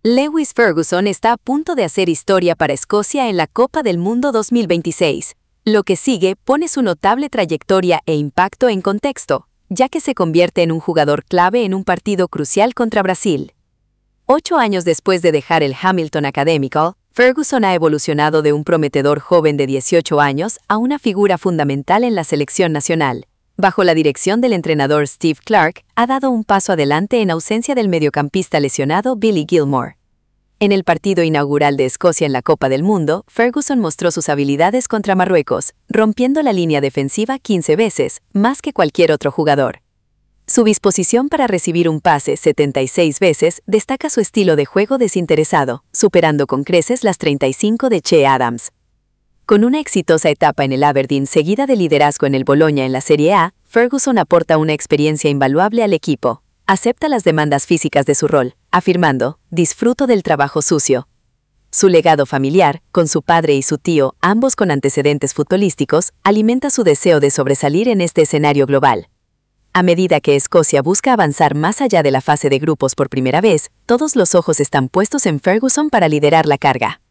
Lewis Ferguson está a punto de hacer historia para Escocia en la Copa del Mundo 2026. Lo que sigue pone su notable trayectoria e impacto en contexto, ya que se convierte en un jugador clave en un partido crucial contra Brasil. 8 años después de dejar el Hamilton Academical, Ferguson ha evolucionado de un prometedor joven de 18 años a una figura fundamental en la selección nacional. Bajo la dirección del entrenador Steve Clarke, ha dado un paso adelante en ausencia del mediocampista lesionado Billy Gilmour. En el partido inaugural de Escocia en la Copa del Mundo, Ferguson mostró sus habilidades contra Marruecos, rompiendo la línea defensiva 15 veces, más que cualquier otro jugador. Su disposición para recibir un pase 76 veces destaca su estilo de juego desinteresado, superando con creces las 35 de Che Adams. Con una exitosa etapa en el Aberdeen seguida de liderazgo en el Bologna en la Serie A, Ferguson aporta una experiencia invaluable al equipo. Acepta las demandas físicas de su rol, afirmando, «Disfruto del trabajo sucio». Su legado familiar, con su padre y su tío, ambos con antecedentes futbolísticos, alimenta su deseo de sobresalir en este escenario global. A medida que Escocia busca avanzar más allá de la fase de grupos por primera vez, todos los ojos están puestos en Ferguson para liderar la carga.